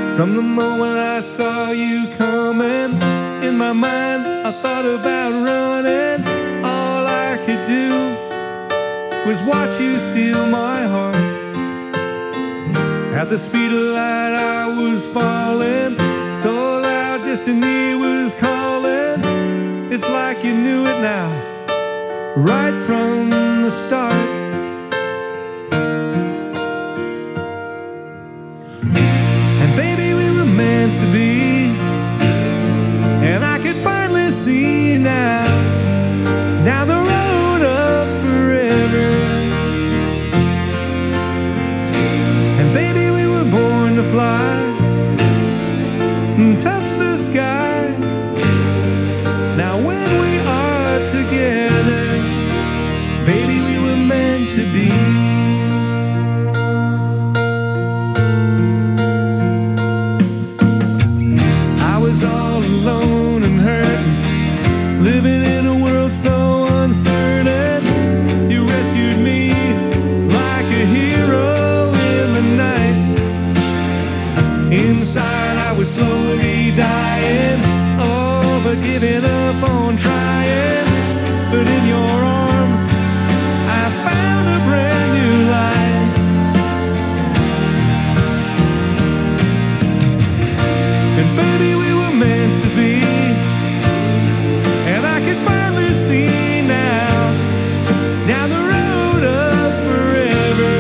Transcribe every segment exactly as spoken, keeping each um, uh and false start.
From the moment I saw you coming, in my mind I thought about running. All I could do was watch you steal my heart. At the speed of light I was falling, so loud destiny was calling. It's like you knew it now, right from the start. And baby, we were meant to be, and I could finally see now, down the road of forever. And baby, we were born to fly and touch the sky. Now when we are together, baby, we were meant to be. I was all alone and hurting, living in a world so uncertain. You rescued me like a hero in the night. Inside I was slowly dying, oh, but giving up on trying. But in your arms I found a brand new life. And baby, we were meant to be, and I could finally see now, down the road of forever.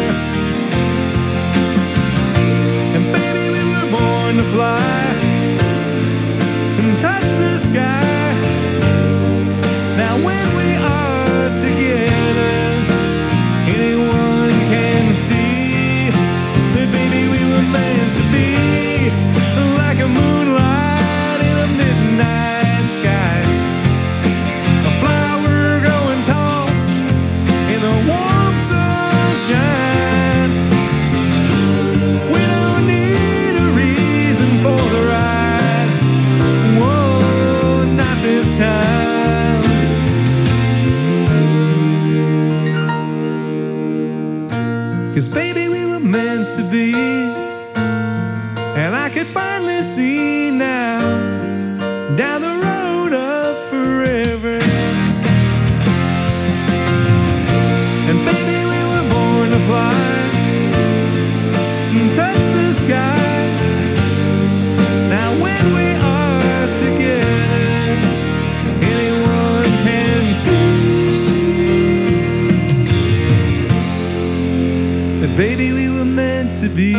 And baby, we were born to fly and touch the sky. Now when we are together, anyone can see that baby, we were meant to be, like a moonlight in a midnight sky, a flower growing tall in the warm sunshine. We don't need a reason for the ride, whoa, not this time. Cause baby, we were meant to be, and I could finally see now, down the road of forever. And baby, we were born to fly and touch the sky. Now when we are together, anyone can see that baby, we were meant to be.